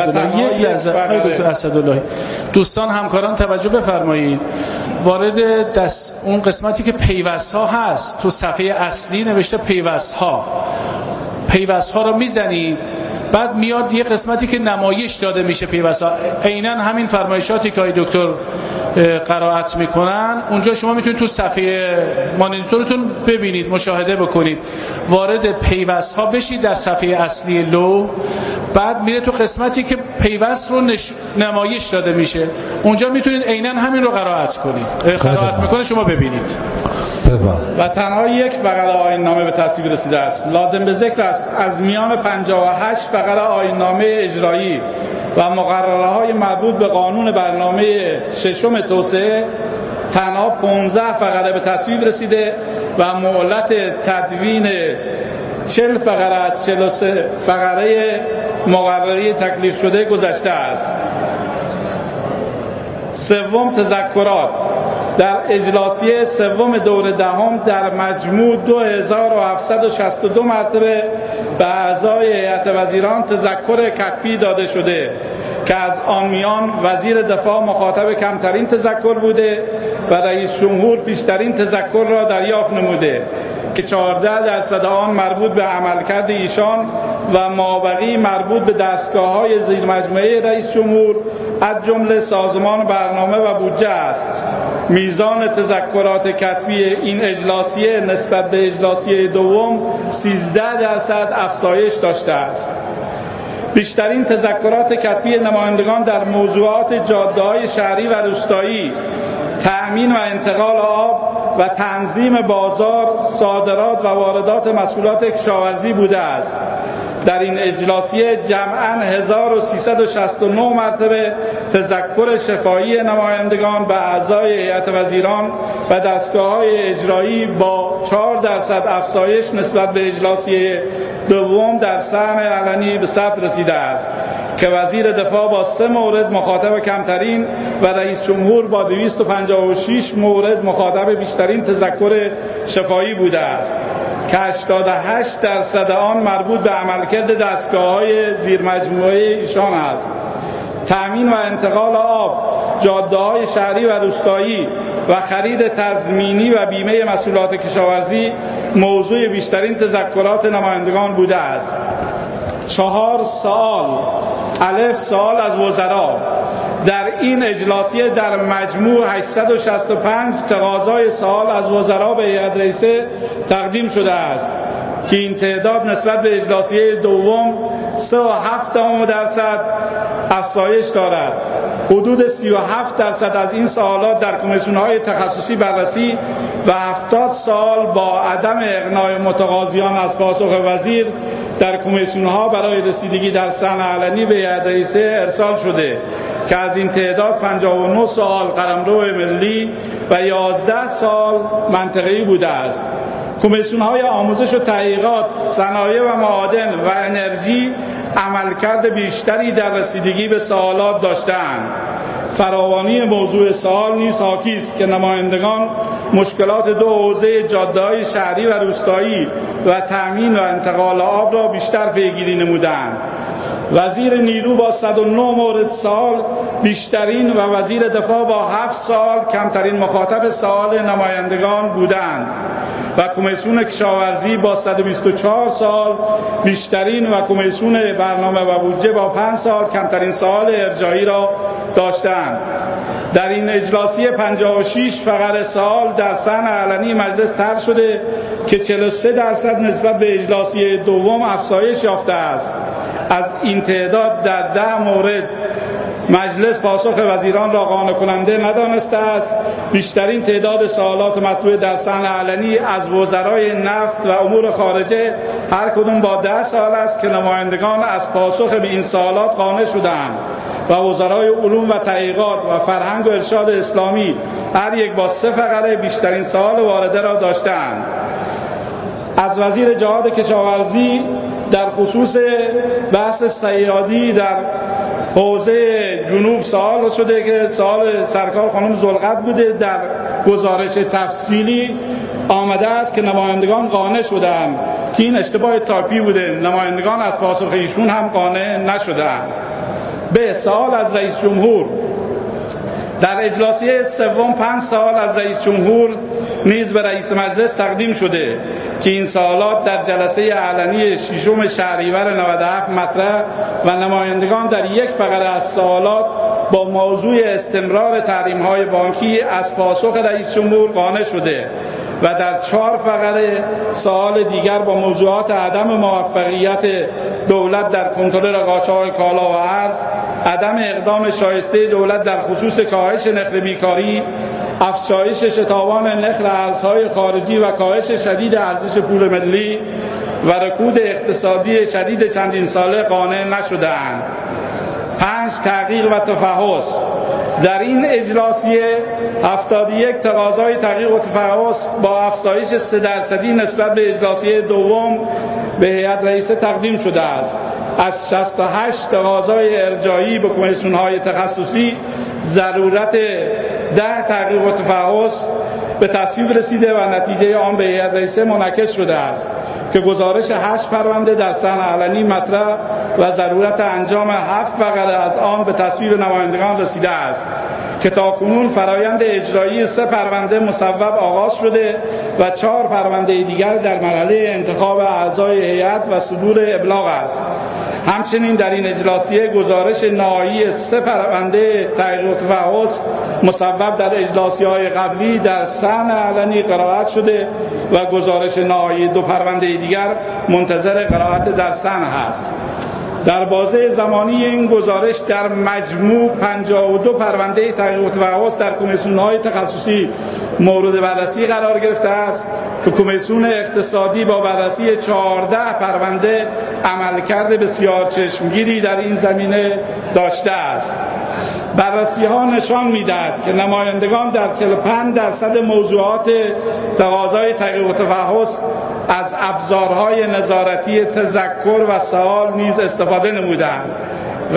اسدالله. یک لحظه دکتر اسدالله، دوستان همکاران توجه بفرمایید. وارد اون قسمتی که پیوست‌ها هست تو صفحه اصلی نوشته پیوست‌ها رو میزنید، بعد میاد یه قسمتی که نمایش داده میشه پیوست‌ها، عیناً همین فرمایشاتی که دکتر قرائت میکنن اونجا شما میتونید تو صفحه مانیتورتون ببینید، مشاهده بکنید. وارد پیوست‌ها بشید در صفحه اصلی لو، بعد میره تو قسمتی که پیوست رو نمایش داده میشه، اونجا میتونید عیناً همین رو قرائت کنید. قرائت میکنه شما ببینید. و تنها یک فقره آیین‌نامه به تصویب رسیده است. لازم به ذکر است از میان 58 فقره آیین‌نامه اجرایی و مقرره‌های مربوط به قانون برنامه ششم توسعه تنها 15 فقره به تصویب رسیده و مهلت تدوین 40 فقره از 43 فقره مقرری تکلیف شده گذشته است. سوم، تذکرات. در اجلاسیه سوم دور دهم در مجموع 2762 مرتبه به اعضای هیئت وزیران تذکر کتبی داده شده که از آن میان وزیر دفاع مخاطب کمترین تذکر بوده و رئیس جمهور بیشترین تذکر را دریافت نموده که 14% آن مربوط به عملکرد ایشان و مابقی مربوط به دستگاه‌های زیر مجموعه رئیس جمهور از جمله سازمان برنامه و بودجه است. میزان تذکرات کتبی این اجلاسیه نسبت به اجلاسیه دوم 13% افزایش داشته است. بیشترین تذکرات کتبی نمایندگان در موضوعات جاده‌های شهری و روستایی، تأمین و انتقال آب و تنظیم بازار، صادرات و واردات محصولات کشاورزی بوده است. در این اجلاسیه جمعاً 1369 مرتبه تذکر شفاهی نمایندگان به اعضای هیئت وزیران و دستگاه‌های اجرایی با 4% افزایش نسبت به اجلاسیه دوم در صحن علنی به ثبت رسیده است که وزیر دفاع با 3 مورد مخاطب کمترین و رئیس جمهور با 256 مورد مخاطب بیشترین تذکر شفاهی بوده است که 88% آن مربوط به عملکرد دستگاه‌های زیر مجموعه ایشان است. تأمین و انتقال آب، جاده‌های شهری و روستایی و خرید تضمینی و بیمه محصولات کشاورزی موضوع بیشترین تذکرات نمایندگان بوده است. 4 سوال. الف، سوال از وزرا. در این اجلاسیه در مجموع 865 تقاضای سوال از وزرا به هیئت رئیسه تقدیم شده است که این تعداد نسبت به اجلاسیه دوم 3.7% افزایش دارد. حدود 37% از این سوالات در کمیسیون‌های تخصصی بررسی و 70 سوال با عدم اقناع متقاضیان از پاسخ وزیر در کمیسیون‌ها برای رسیدگی در صحن علنی به هیئت رئیسه ارسال شده که از این تعداد 59 سوال قلمرو ملی و 11 سوال منطقه‌ای بوده است. کمیسیون‌های آموزش و تحقیقات، صنایع و معادن و انرژی عملکرد بیشتری در رسیدگی به سوالات داشتند. فراوانی موضوع سوال نیز حاکی است که نمایندگان مشکلات 2 حوزه جاده‌های شهری و روستایی و تأمین و انتقال آب را بیشتر پیگیری نمودند. وزیر نیرو با 109 مورد سوال بیشترین و وزیر دفاع با 7 سوال کمترین مخاطب سوال نمایندگان بودند و کمیسیون کشاورزی با 124 سوال بیشترین و کمیسیون برنامه و بودجه با 5 سوال کمترین سوال ارجاعی را داشتند. در این اجلاسیه 56 فقره سوال در صحن علنی مجلس طرح شده که 43% نسبت به اجلاسیه دوم افزایش یافته است. از این تعداد در 10 مورد مجلس پاسخ وزیران را قانع کننده ندانسته است. بیشترین تعداد سوالات مطروح در صحن علنی از وزرای نفت و امور خارجه هر کدام با 10 سوال است که نمایندگان از پاسخ به این سوالات قانع شدند و وزرای علوم و تحقیقات و فرهنگ و ارشاد اسلامی هر یک با 3 فقره بیشترین سوال وارده را داشتند. از وزیر جهاد کشاورزی در خصوص بحث صیادی در حوزه جنوب سوال شده که سوال سرکار خانم ذوالقدر بوده. در گزارش تفصیلی آمده است که نمایندگان قانع شدند که این اشتباه تایپی بوده. نمایندگان از پاسخ ایشون هم قانع نشدند. سوال از رئیس جمهور. در اجلاسی سوم 5 سوال از رئیس جمهور نیز به رئیس مجلس تقدیم شده که این سوالات در جلسه علنی 6 شهریور 97 مطرح و نمایندگان در یک فقره از سوالات با موضوع استمرار تحریم‌های بانکی از پاسخ رئیس جمهور قانع شده و در 4 فقره سوال دیگر با موضوعات عدم موفقیت دولت در کنترل قاچاق کالا و ارز، عدم اقدام شایسته دولت در خصوص کاهش نرخ بیکاری، افزایش شتابان نرخ ارزهای خارجی و کاهش شدید ارزش پول ملی و رکود اقتصادی شدید چندین ساله قانع نشده‌اند. 5 تحقیق و تفحص. در این اجلاسیه 71 تقاضای تحقیق و تفحص با افزایش 3% نسبت به اجلاسیه دوم به هیئت رئیسه تقدیم شده است. از 68 تقاضای ارجاعی به کمیسیون‌های تخصصی ضرورت 10 تحقیق و تفحص به تصویب رسیده و نتیجه آن به هیئت رئیسه منعکس شده است که گزارش 8 پرونده در صحن علنی مطرح و ضرورت انجام 7 فقره از آن به تصویب نمایندگان رسیده است که تاکنون فرایند اجرایی 3 پرونده مصوب آغاز شده و 4 پرونده دیگر در مرحله انتخاب اعضای هیئت و صدور ابلاغ است. همچنین در این اجلاسیه گزارش نهایی 3 پرونده تحقیق و تفحص مصوب در اجلاسی‌های قبلی در صحن علنی قرائت شده و گزارش نهایی 2 پرونده دیگر منتظر قرائت در صحن است. در بازه زمانی این گزارش در مجموع 52 پرونده تحقیق و تفحص در کمیسیون‌های تخصصی مورد بررسی قرار گرفته است که کمیسیون اقتصادی با بررسی 14 پرونده عملکرد بسیار چشمگیری در این زمینه داشته است. بررسی‌ها نشان می‌دهد که نمایندگان در 45% موضوعات تقاضای تحقیق و تفحص از ابزارهای نظارتی تذکر و سوال نیز استفاده نمودند و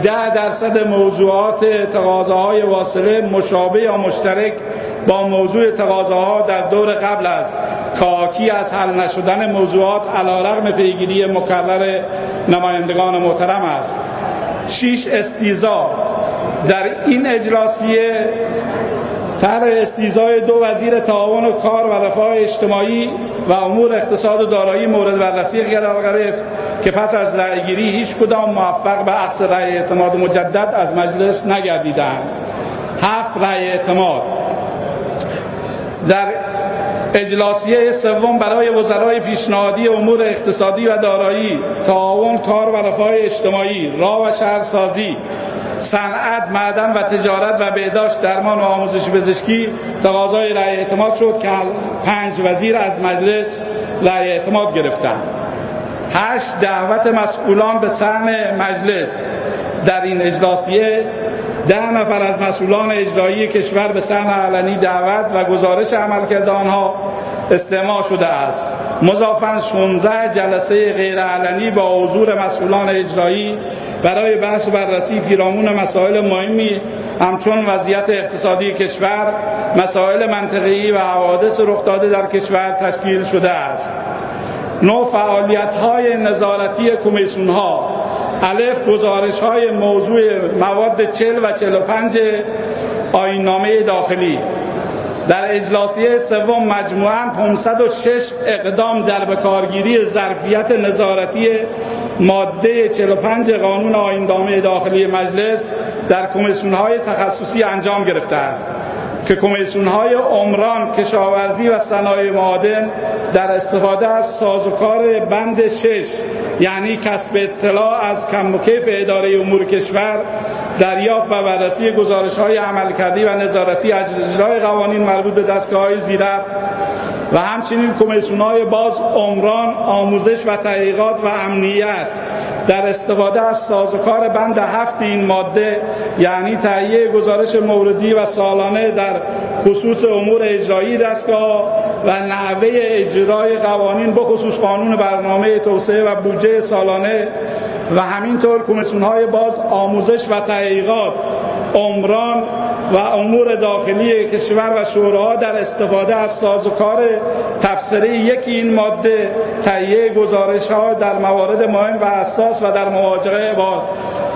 18% موضوعات تقاضاهای واصله مشابه یا مشترک با موضوع تقاضاها در دور قبل است که حاکی از حل نشدن موضوعات علیرغم پیگیری مکرر نمایندگان محترم است. 6 استیضاح. در این اجلاسیه طرح استیضاح 2 وزیر تعاون و کار و رفاه اجتماعی و امور اقتصاد و دارایی مورد بررسی قرار گرفت که پس از رأیگیری هیچ کدام موفق به اخذ رأی اعتماد مجدد از مجلس نگردیدند. 7 رأی اعتماد. در اجلاسیه سوم برای وزرای پیشنهادی امور اقتصادی و دارایی، تعاون، کار و رفاه اجتماعی، راه و شهرسازی، صنعت، معدن و تجارت و بهداشت، درمان و آموزش پزشکی تقاضای رأی اعتماد شد که 5 وزیر از مجلس رأی اعتماد گرفتند. 8 دعوت مسئولان به صحن مجلس. در این اجلاسیه 10 نفر از مسئولان اجرایی کشور به صحن علنی دعوت و گزارش عملکرد آنها استماع شده است. مضافاً 16 جلسه غیر علنی با حضور مسئولان اجرایی برای بحث و بررسی پیرامون مسائل مهمی همچون وضعیت اقتصادی کشور، مسائل منطقه‌ای و حوادث رخ داده در کشور تشکیل شده است. 9 فعالیت‌های نظارتی کمیسیون‌ها. الف گزارش‌های موضوع مواد 40 و 45 آیین‌نامه داخلی. در اجلاسیه سوم مجموعاً 506 اقدام در بکارگیری ظرفیت نظارتی ماده 45 قانون آیین‌نامه داخلی مجلس در کمیسیون‌های تخصصی انجام گرفته است که کمیسیون‌های عمران، کشاورزی و صنایع معادن در استفاده از سازوکار بند 6 یعنی کسب اطلاع از کم و کیف اداره امور کشور، دریافت و بررسی گزارش‌های عملکردی و نظارتی اجرای قوانین مربوط به دستگاه‌های زیرک و همچنین کمیسیون‌های باز، عمران، آموزش و تحقیقات و امنیت در استفاده از سازوکار بند 7 این ماده یعنی تهیه گزارش موردی و سالانه در خصوص امور اجرایی دستگاه و نحوه اجرای قوانین بخصوص قانون برنامه توسعه و بودجه سالانه و همینطور کمیسیون‌های باز، آموزش و تحقیقات، عمران و امور داخلی کشور و شوراها در استفاده از سازوکار تفسیری یکی این ماده تهیه گزارش‌ها در موارد مهم و حساس و در مواجهه با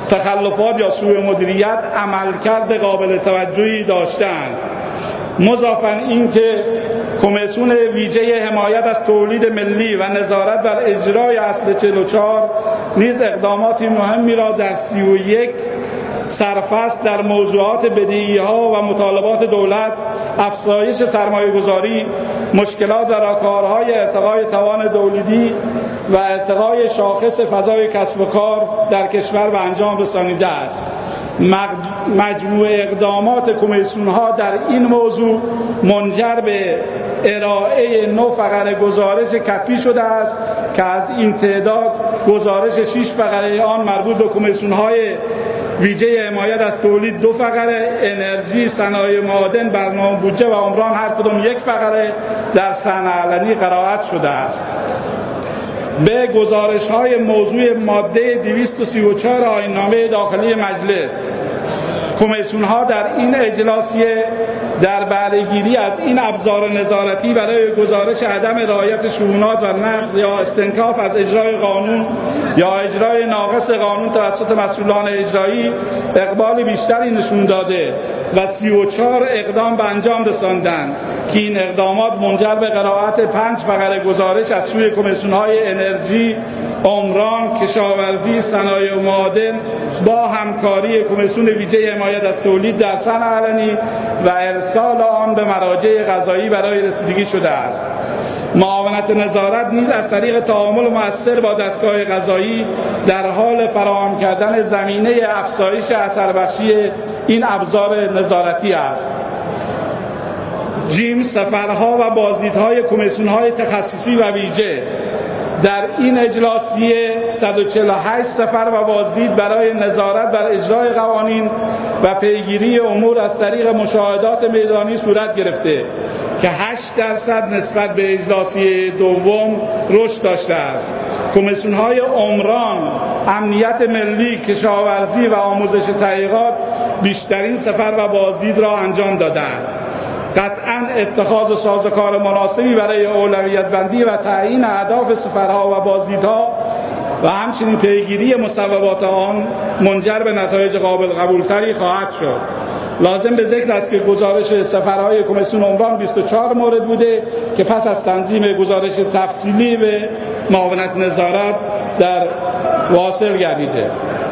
تخلفات یا سوء مدیریت عملکرد قابل توجهی داشتند. مضافاً اینکه کمیسیون ویژه حمایت از تولید ملی و نظارت بر اجرای اصل 44 نیز اقداماتی مهمی را در 31 سرفصل در موضوعات بدهی‌ها و مطالبات دولت، افزایش سرمایه‌گذاری، مشکلات و راهکارهای ارتقای توان تولیدی و ارتقای شاخص فضای کسب و کار در کشور به انجام رسانیده است. مجموع اقدامات کمیسیون‌ها در این موضوع منجر به ارائه 9 فقره گزارش کپی شده است که از این تعداد گزارش 6 فقره آن مربوط به کمیسیون‌های ویژه حمایت از تولید 2 فقره، انرژی، صنایع معادن، برنامه بودجه و عمران هر کدام 1 فقره در صحن علنی قرائت شده است. به گزارش‌های موضوع ماده 234 آیین‌نامه داخلی مجلس، کمیسیون‌ها در این اجلاسیه در بهره‌گیری از این ابزار نظارتی برای گزارش عدم رعایت شؤونات و نقض یا استنکاف از اجرای قانون یا اجرای ناقص قانون توسط مسئولان اجرایی اقبال بیشتری نشون داده و 34 اقدام به انجام رساندند که این اقدامات منجر به قرائت 5 فقره گزارش از سوی کمیسیون‌های انرژی، عمران، کشاورزی، صنایع معادن با همکاری کمیسیون ویژه حمایت از تولید در صحن علنی و ارسال آن به مراجع قضایی برای رسیدگی شده است. معاونت نظارت نیز از طریق تعامل مؤثر با دستگاه قضایی در حال فراهم کردن زمینه افزایش اثربخشی این ابزار نظارتی است. جیم، سفرها و بازدیدهای کمیسیون‌های تخصصی و ویژه در این اجلاسیه 148 سفر و بازدید برای نظارت بر اجرای قوانین و پیگیری امور از طریق مشاهدات میدانی صورت گرفته که 8% نسبت به اجلاسیه دوم رشد داشته است. کمیسیون‌های عمران، امنیت ملی، کشاورزی و آموزش تحقیقات بیشترین سفر و بازدید را انجام دادند. قطعاً اتخاذ سازوکار مناسبی برای اولویت بندی و تعیین اهداف سفرها و بازدیدها و همچنین پیگیری مصوبات آن منجر به نتایج قابل قبولتری خواهد شد. لازم به ذکر است که گزارش سفرهای کمیسیون عمران 24 مورد بوده که پس از تنظیم گزارش تفصیلی به معاونت نظارت در واصل گردیده.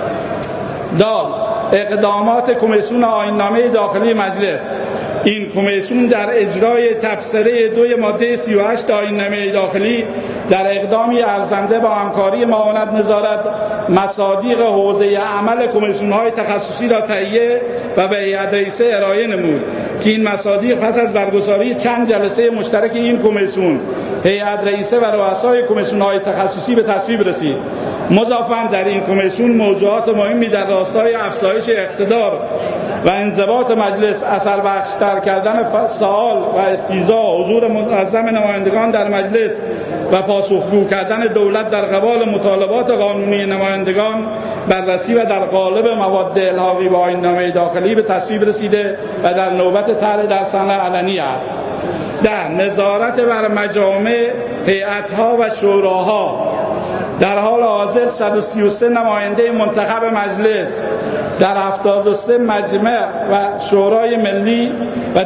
اقدامات کمیسیون آیین‌نامه داخلی مجلس. این کمیسیون در اجرای تبصره 2 ماده 38 آیین‌نامه داخلی در اقدامی ارزنده با همکاری معاونت نظارت مصادیق حوزه عمل کمیسیون‌های تخصصی را تهیه و به هیئت رئیسه ارائه نمود که این مصادیق پس از برگزاری چند جلسه مشترک این کمیسیون، هیئت رئیسه و رؤسای کمیسیون‌های تخصصی به تصویب رسید. مضافاً در این کمیسیون موضوعات مهمی در راستای افزایش اقتدار و انضباط مجلس، اثربخش‌تر کردن سؤال و استیضاح، حضور منظم نمایندگان در مجلس و پاسخگو کردن دولت در قبال مطالبات قانونی نمایندگان، بررسی و در قالب مواد الحاقی به آیین‌نامه داخلی به تصویب رسیده و در نوبت طرح در صحن علنی است. در نظارت بر مجامع، هیئت‌ها و شوراها در حال حاضر 133 نماینده منتخب مجلس در 73 مجمع و شورای ملی و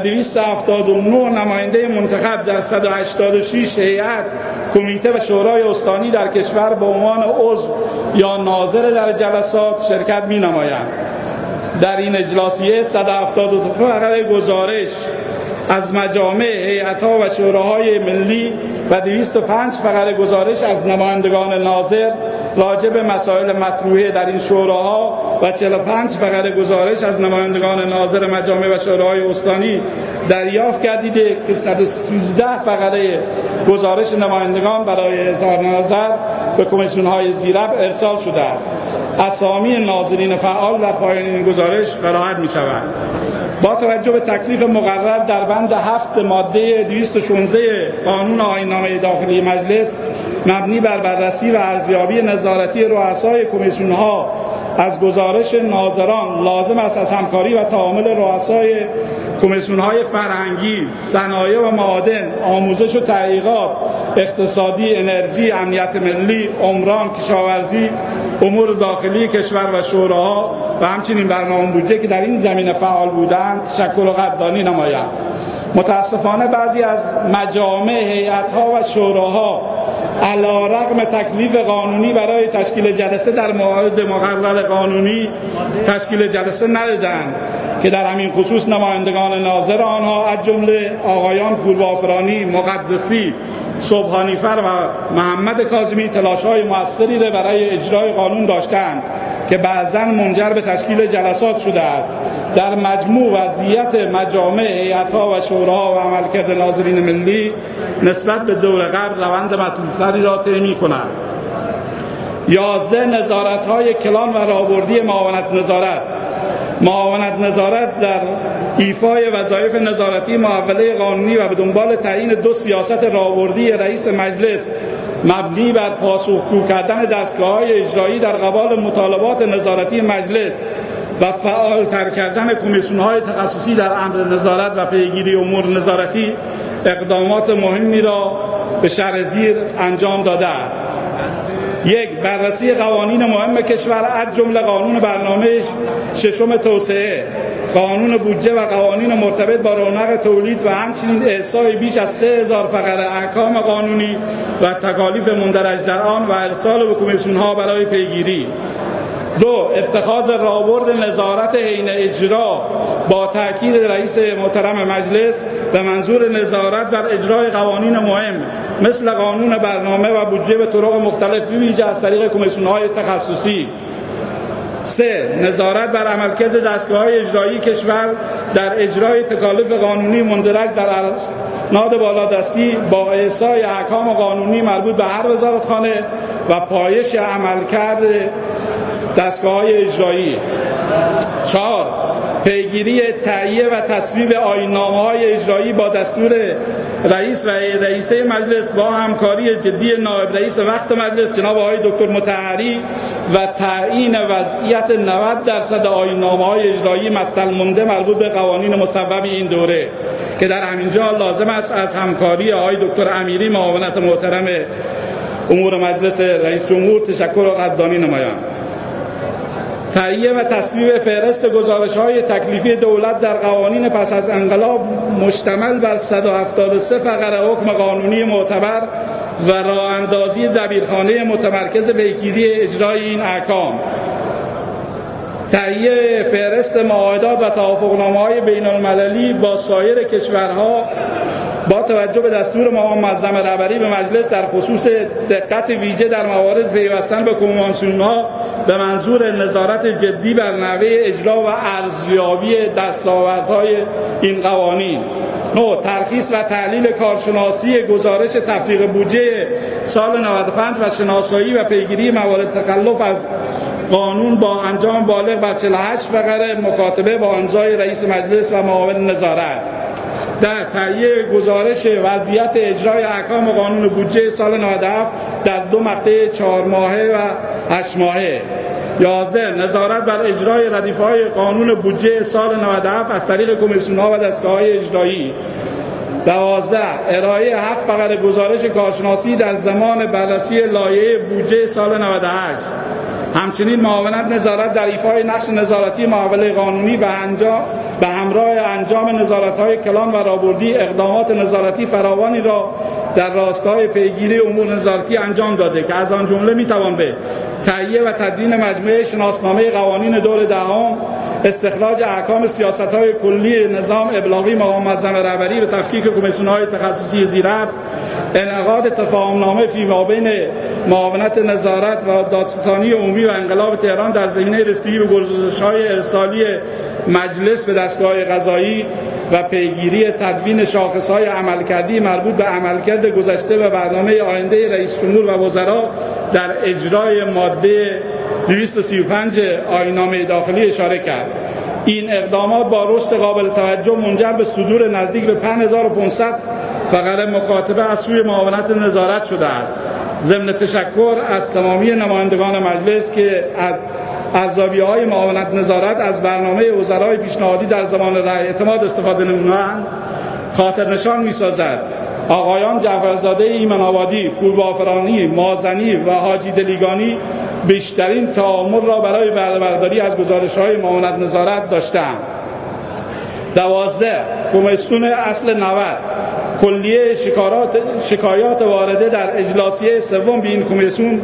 279 نماینده منتخب در 186 هیئت، کمیته و شورای استانی در کشور به عنوان عضو یا ناظر در جلسات شرکت می‌نمایند. در این اجلاسیه 172 فقره گزارش از مجامع، هیئت‌ها و شوراهای ملی و 205 فقره گزارش از نمایندگان ناظر راجع به مسائل مطروحه در این شوراها و 45 فقره گزارش از نمایندگان ناظر مجامع و شوراهای استانی دریافت گردیده که 113 فقره گزارش نمایندگان برای اظهار نظر به کمیسیون‌های زیرب ارسال شده است. اسامی ناظرین فعال در پایان این گزارش قرائت می‌شود. با توجه به تکلیف مقرر در بند 7 ماده 216 قانون آیین‌نامه داخلی مجلس، مبنی بر بررسی و ارزیابی نظارتی رؤسای کمیسیون‌ها از گزارش ناظران، لازم است از همکاری و تعامل رؤسای کمیسیون‌های فرهنگی، صنایع و معادن، آموزش و تحقیقات، اقتصادی، انرژی، امنیت ملی، عمران، کشاورزی، امور داخلی کشور و شوراها و همچنین برنامه بودجه که در این زمینه فعال بودند تشکر و قدردانی نمایم. متاسفانه بعضی از مجامع، هیئت‌ها و شوراها علی‌رغم تکلیف قانونی برای تشکیل جلسه در موارد مقرر قانونی تشکیل جلسه ندادند که در همین خصوص نمایندگان ناظر آنها از جمله آقایان پوربافرانی، مقدسی، سبحانیفر و محمد کاظمی تلاش‌های موثری را برای اجرای قانون داشتند که بعضاً منجر به تشکیل جلسات شده است. در مجموع وضعیت مجامع، هیئت‌ها و شوراها و عملکرد ناظرین ملی نسبت به دور قبل روند مطلوب‌تری را طی می‌کند. 11 نظارت‌های کلان و راهبردی معاونت نظارت در ایفای وظایف نظارتی محوله قانونی و به دنبال تعیین 2 سیاست راهبردی رئیس مجلس مبنی بر پاسخگو کردن دستگاه‌های اجرایی در قبال مطالبات نظارتی مجلس و فعال‌تر کردن کمیسیون‌های تخصصی در امر نظارت و پیگیری امور نظارتی اقدامات مهمی را به شرح زیر انجام داده است. 1. بررسی قوانین مهم کشور از جمله قانون برنامه ششم توسعه، قانون بودجه و قوانین مرتبط با رونق تولید و همچنین احصای بیش از 3000 فقره احکام قانونی و تکالیف مندرج در آن و ارسال به کمیسیون‌ها برای پیگیری. 2. اتخاذ راهبرد نظارت حین اجرا با تأکید رئیس محترم مجلس به منظور نظارت بر اجرای قوانین مهم مثل قانون برنامه و بودجه به طرق مختلف بویژه از طریق کمیسیون‌های تخصصی. 3. نظارت بر عملکرد دستگاه‌های اجرایی کشور در اجرای تکالیف قانونی مندرج در اسناد بالادستی با احصای احکام قانونی مربوط به هر وزارتخانه و پایش عملکرد دستگاه‌های اجرایی. 4. پیگیری تهیه و تصویب آیین‌نامه‌های اجرایی با دستور رئیس و رئیسه مجلس با همکاری جدی نایب رئیس وقت مجلس جناب آقای دکتر مطهری و تعیین وضعیت 90% آیین‌نامه‌های اجرایی مطلع مونده مربوط به قوانین مصوب این دوره که در همین جا لازم است از همکاری آقای دکتر امیری معاونت محترم امور مجلس رئیس جمهور تشکر و قدردانی نمایم. تهیه و تصویب فهرست گزارش‌های تکلیفی دولت در قوانین پس از انقلاب مشتمل بر 173 فقره حکم قانونی معتبر و راه اندازی دبیرخانه متمرکز پیگیری اجرای این احکام. تهیه فهرست معاهدات و توافقنامه‌های بین‌المللی با سایر کشورها با توجه به دستور مقام معظم رهبری به مجلس در خصوص دقت ویژه در موارد پیوستن به کنوانسیون‌ها به منظور نظارت جدی بر نحوه اجرا و ارزیابی دستاوردهای این قوانین. 9. ترخیص و تحلیل کارشناسی گزارش تفریق بودجه سال 95 و شناسایی و پیگیری موارد تخلف از قانون با انجام بالغ بر 48 فقره مکاتبه با امضای رئیس مجلس و معاون نظارت. در تهیه گزارش وضعیت اجرای احکام قانون بودجه سال 97 در 2 مقطع 4 ماهه و 8 ماهه. 11. نظارت بر اجرای ردیف‌های قانون بودجه سال 97 از طریق کمیسیون‌ها و دستگاه‌های اجرایی. 12. ارائه 7 فقره گزارش کارشناسی در زمان بررسی لایحه بودجه سال 98. همچنین معاونت نظارت در ایفای نقش نظارتی محوله قانونی به همراه انجام نظارت‌های کلان و راهبردی اقدامات نظارتی فراوانی را در راستای پیگیری امور نظارتی انجام داده که از آن جمله می‌توان به تهیه و تدوین مجموعه شناسنامه قوانین دور دهم، استخراج احکام سیاست‌های کلی نظام ابلاغی مقام معظم رهبری به تفکیک کمیسیون‌های تخصصی زیراب، انعقاد تفاهم‌نامه فیمابین معاونت نظارت و دادستانی عمومی و انقلاب تهران در زمینه رسیدگی به گزارش‌های ارسالی مجلس به دستگاه قضایی و پیگیری تدوین شاخص‌های عملکردی مربوط به عملکرد گذشته و برنامه آینده رئیس جمهور و وزرا در اجرای ماده 235 آیین‌نامه داخلی اشاره کرد. این اقدامات با رشد قابل توجه منجر به صدور نزدیک به 5500 فقره مکاتبه از سوی معاونت نظارت شده است. ضمن تشکر از تمامی نمایندگان مجلس که از ارزیابی‌های معاونت نظارت از برنامه وزرای پیشنهادی در زمان رأی اعتماد استفاده نمودند خاطر نشان می‌سازد. آقایان جعفرزاده ایمن آبادی، پوربافرانی، مازنی و حاجی دلیگانی بیشترین تعامل را برای بهره‌برداری از گزارش‌های معاونت نظارت داشتند. 12. کمیسیون اصل 90 کلیه شکایات وارده در اجلاسیه سوم به این کمیسیون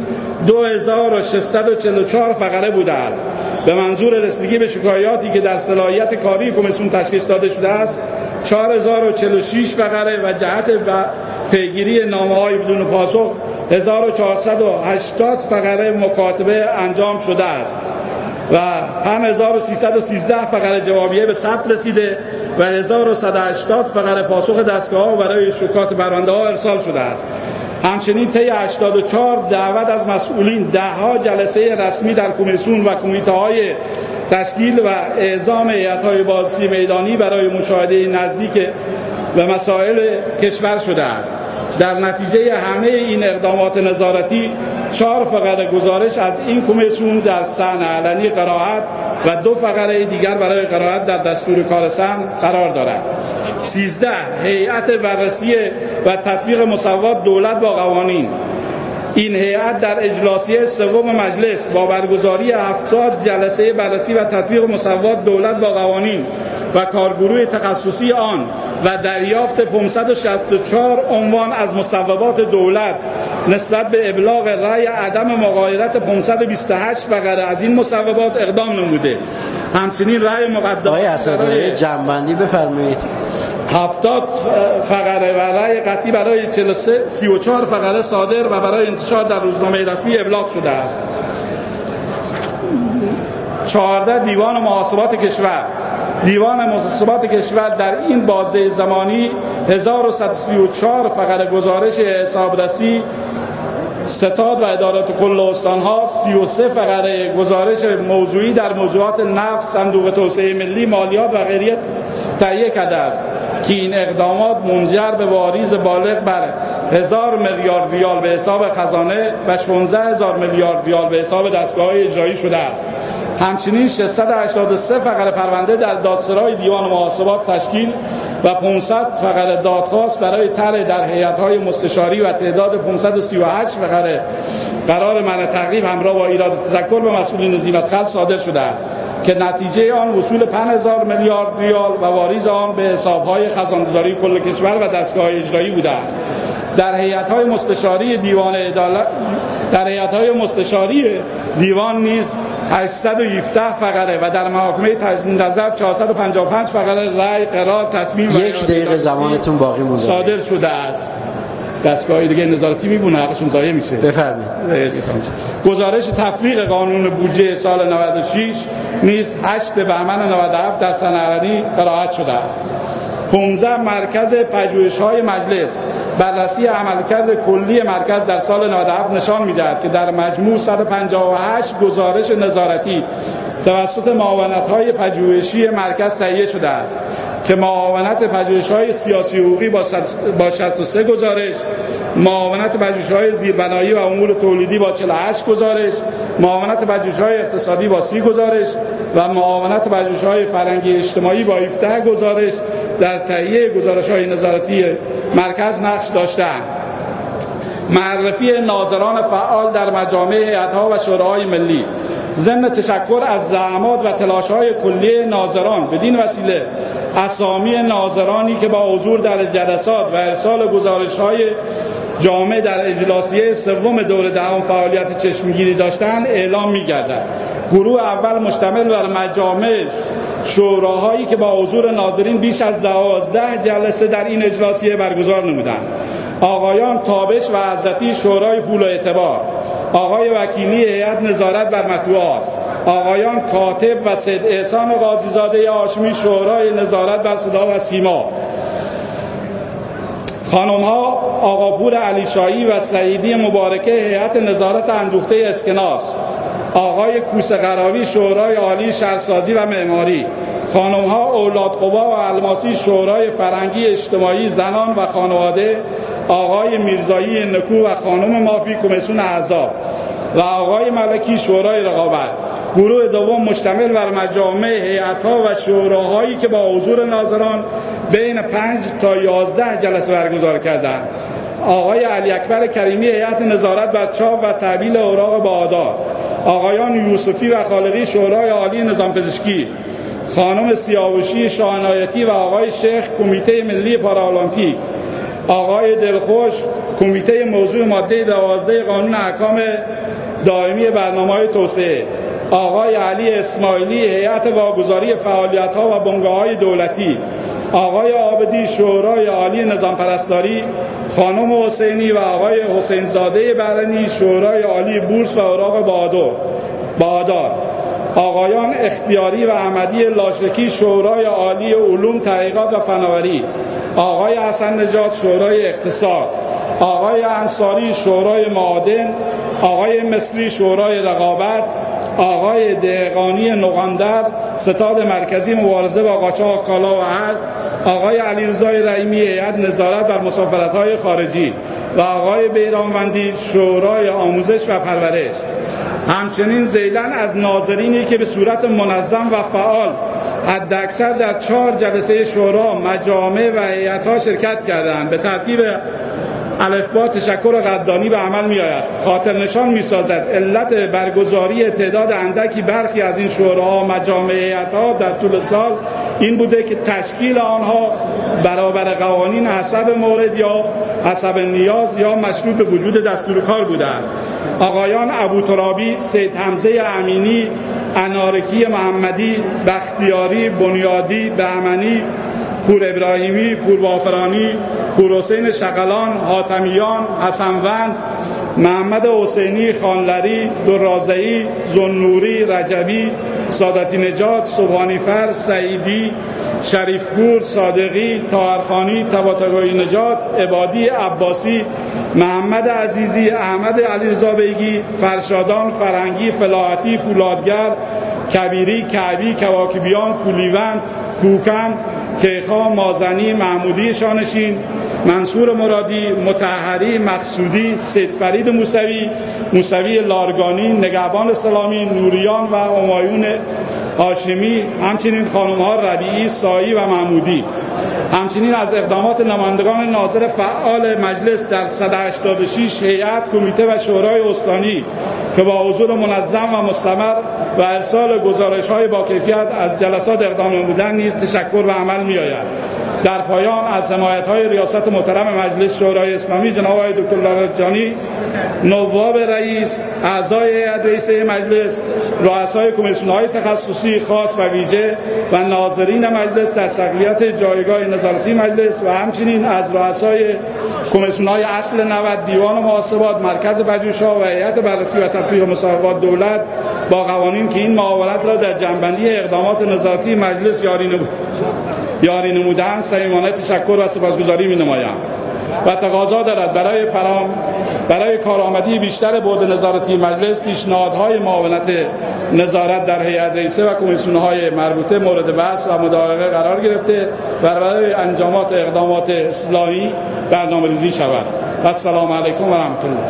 2644 فقره بوده است. به منظور رسیدگی به شکایاتی که در صلاحیت کاری کمیسیون تشخیص داده شده است 4046 فقره و جهت پیگیری نامه‌های بدون پاسخ 1480 فقره مکاتبه انجام شده است و 5313 فقره جوابیه به ثبت رسیده و 1180 فقره پاسخ دستگاه‌ها برای شکایات برنده‌ها ارسال شده است. همچنین طی 84 دعوت از مسئولین 10 جلسه رسمی در کمیسیون و کمیته‌های تشکیل و اعزام هیئت‌های بازرسی میدانی برای مشاهده نزدیک و مسائل کشور شده است. در نتیجه همه این اقدامات نظارتی 4 فقره گزارش از این کمیسیون در صحن علنی قرائت و 2 فقره دیگر برای قرائت در دستور کار صحن قرار دارد. 13 هیئت بررسی و تطبیق مساوات دولت با قوانین. این هیئت در اجلاسیه سوم مجلس با برگزاری 70 جلسه بررسی و تطبیق مساوات دولت با قوانین و کارگروه تخصصی آن و دریافت 564 عنوان از مصوبات دولت نسبت به ابلاغ رأی عدم مغایرت 528 فقره از این مصوبات اقدام نموده. همچنین رأی مقدمات آقای اسدالله جمع‌بندی بفرمایید. 70 فقره و رأی قطعی برای 34 فقره صادر و برای انتشار در روزنامه رسمی ابلاغ شده است. 14 دیوان محاسبات کشور. دیوان محاسبات کشور در این بازه زمانی 1134 فقره گزارش حسابرسی ستاد و ادارات کل استانها، 33 فقره گزارش موضوعی در موضوعات نفت، صندوق توسعه ملی، مالیات و غیره تهیه کرده است که این اقدامات منجر به واریز بالغ بر 1000 میلیارد ریال به حساب خزانه و 16000 میلیارد ریال به حساب دستگاه‌های اجرایی شده است. همچنین 683 فقره پرونده در دادسرای دیوان محاسبات تشکیل و 500 فقره دادخواست برای طرح در هیئت‌های مستشاری و تعداد 538 فقره قرار منع تعقیب همراه با ایراد تذکر به مسئولین ضمانت خلع صادر شده است که نتیجه آن وصول 5000 میلیارد ریال و واریز آن به حساب‌های خزانه‌داری کل کشور و دستگاه‌های اجرایی بوده است. در هیئت‌های مستشاری دیوان عدالت دیوان نیز 817 فقره و در محاکمه تجدید نظر 455 فقره رأی قرار تصمیم 1 دقیقه زمانتون باقی مونده صادر شده است. دستگاه دیگه نظارتی میبونه حقشون ضایع میشه. بفرمایید. گزارش تفریق قانون بودجه سال 96 نیز 8 بهمن 97 در صحن علنی قرائت شده است. 15 مرکز پژوهش‌های مجلس بررسی عملکرد کلی مرکز در سال 97 نشان می‌دهد که در مجموع 158 گزارش نظارتی توسط معاونت‌های پژوهشی مرکز تهیه شده است که معاونت پژوهش‌های سیاسی حقوقی با 63 گزارش، معاونت پژوهش‌های زیربنایی و امور تولیدی با 48 گزارش، معاونت پژوهش‌های اقتصادی با 30 گزارش و معاونت پژوهش‌های فرهنگی اجتماعی با 17 گزارش در تهیه گزارش‌های نظارتی مرکز نقش داشتند. معرفی ناظران فعال در مجامع هیئت‌ها و شوراهای ملی. ضمن تشکر از زحمات و تلاش‌های کلیه ناظران بدین وسیله اسامی ناظرانی که با حضور در جلسات و ارسال گزارش‌های جامع در اجلاسیه سوم دور دهم فعالیت چشمگیری داشتند اعلام می‌گردد. گروه اول مشتمل بر مجامع شوراهایی که با حضور ناظرین بیش از 12 جلسه در این اجلاسیه برگزار نمودند. آقایان تابش و حضرتی شورای پول و اعتبار، آقای وکیلی هیئت نظارت بر مطبوعات، آقایان کاتب و سید احسان قاضیزاده هاشمی شورای نظارت بر صدا و سیما، خانم‌ها آقاپور علیشایی و سعیدی مبارکه هیئت نظارت اندوخته اسکناس، آقای کوسه قراوی شورای عالی شهرسازی و معماری، خانم‌ها اولادقبا و الماسی شورای فرهنگی اجتماعی زنان و خانواده، آقای میرزایی نکو و خانم مافی کمیسیون احزاب و آقای ملکی شورای رقابت. گروه دوم مشتمل بر مجامع هیئت‌ها و شوراهایی که با حضور ناظران بین 5 تا 11 جلسه برگزار کردند. آقای علی اکبر کریمی هیئت نظارت بر چاپ و تحویل اوراق بهادار، آقایان یوسفی و خالقی شورای عالی نظام پزشکی، خانم سیاوشی شاهنایتی و آقای شیخ کمیته ملی پارالمپیک، آقای دلخوش کمیته موضوع ماده 12 قانون احکام دائمی برنامه‌های توسعه، آقای علی اسماعیلی هیئت واگذاری فعالیت‌ها و بنگاه‌های دولتی، آقای عابدی شورای عالی نظام پرستاری، خانم حسینی و آقای حسین زاده برنی شورای عالی بورس و اوراق بهادار، آقایان اختیاری و احمدی لاشکی شورای عالی علوم تحقیقات و فناوری، آقای حسن نجات شورای اقتصاد، آقای انصاری شورای معادن، آقای مصری شورای رقابت، آقای دهقانی نقاندر ستاد مرکزی مبارزه با قاچاق کالا و ارز، آقای علیرضای رحیمی هیئت نظارت بر مسافرت‌های خارجی و آقای بیرانوندی شورای آموزش و پرورش. همچنین ذیلاً از ناظرینی که به صورت منظم و فعال حداکثر در 4 جلسه شورا، مجامع و هیئت‌ها شرکت کردند به ترتیب الفبا تشکر قدردانی به عمل می آید. خاطر نشان می سازد علت برگزاری تعداد اندکی برخی از این شوراها، مجامع، هیئت‌ها در طول سال این بوده که تشکیل آنها برابر قوانین حسب مورد یا حسب نیاز یا مشروط به وجود دستور کار بوده است. آقایان ابوترابی، سید حمزه امینی، انارکی محمدی، بختیاری، بنیادی، بهمنی، پور ابراهیمی، پور بافرانی، پور حسین شغلان، حاتمیان، حسنوند، محمد حسینی، خانلری، درازئی، زنوری، رجبی، سادتی نجات، سبحانیفر، سعیدی، شریفپور، صادقی، طاهرخانی، طباطبایی نجات، عبادی، عباسی، محمد عزیزی، احمد علیرضا بیگی، فرشادان، فرنگی، فلاحتی، فولادگر، کبیری، کعبی، کواکبیان، کولیوند، کوکن، کیخان، مازنی، محمودی شانشین، منصور مرادی، مطهری، مقصودی، سید فرید موسوی لارگانی، نگهبان اسلامی، نوریان و همایون هاشمی، همچنین خانم‌ها ربیعی، سایی و محمودی. همچنین از اقدامات نمایندگان ناظر فعال مجلس در 186 هیئت، کمیته و شورای استانی که با حضور منظم و مستمر و ارسال گزارش‌های با کیفیت از جلسات اقدام نمودند نیز تشکر و عمل می‌آید. در پایان از حمایت‌های ریاست محترم مجلس شورای اسلامی جناب آقای دکتر لالجانی، نواب رئیس، اعضای هیئت رئیسه مجلس، رؤسای کمیسیون‌های تخصصی خاص و ویژه و ناظرین مجلس در سقلیت جایگاه نظارتی مجلس و همچنین از رؤسای کمیسیون‌های اصل 90، دیوان محاسبات، مرکز پژوهش‌ها و هیئت بررسی و تطبیق مسابقات دولت با قوانین که این معاونت را در جنبندی اقدامات نظارتی مجلس یاری نمودند صمیمانه تشکر و سپاسگزاری می‌نمایم و تقاضا دارد برای کارآمدی بیشتر بعد نظارتی مجلس پیشنهادهای معاونت نظارت در هیئت رئیسه و کمیسیون‌های مربوطه مورد بحث و مداوره قرار گرفته و برای انجامات اقدامات اصلاحی برنامه‌ریزی شود. السلام علیکم و رحمت الله.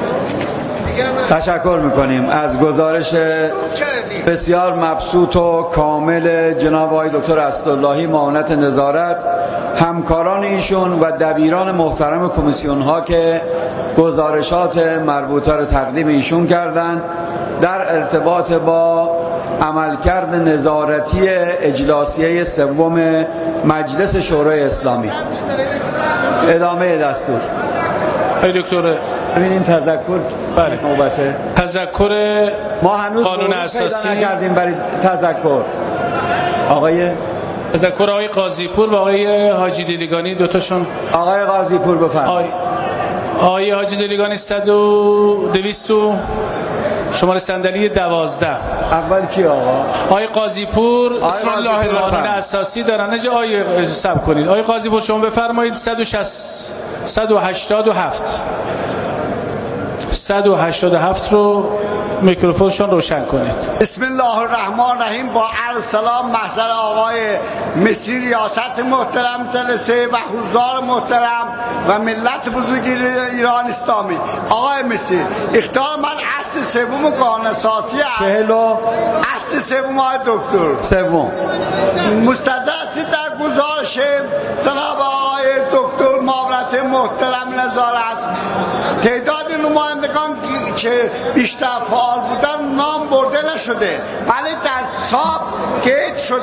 تشکر میکنیم از گزارش بسیار مبسوط و کامل جناب آقای دکتر اسداللهی معاونت نظارت، همکاران ایشون و دبیران محترم کمیسیون ها که گزارشات مربوطه را تقدیم ایشون کردند در ارتباط با عملکرد نظارتی اجلاسیه سوم مجلس شورای اسلامی. ادامه دستور. آقای دکتر این تذکر نوبته تذکر ما هنوز قانون اساسی نکردیم برای تذکر. تذکر آقای قاضی پور و آقای حاجی دیلگانی دوتاشون. آقای قاضی پور بفرمایید. آقای حاجی دیلگانی 200 شماره صندلی 12. اول کی آقا؟ آقای قاضی پور بسم الله قانون اساسی دارن. نجا آقای سب کنید. آقای قاضی پور شما بفرمایید. 187 رو میکروفونشون روشن کنید. بسم الله الرحمن الرحیم. با عرض سلام محضر آقای مصری ریاست محترم جلسه و حضار محترم و ملت بزرگ ایران اسلامی. آقای مصری اختیار من اصل سوم قانون اساسی اصل سوم آقای دکتر سوم مستضعف در گزارش جناب آقای دکتر معاونت محترم نظارت تعداد نمایندگان که بیشتر فعال بودن نام برده نشده، ولی در ساب گیت شده.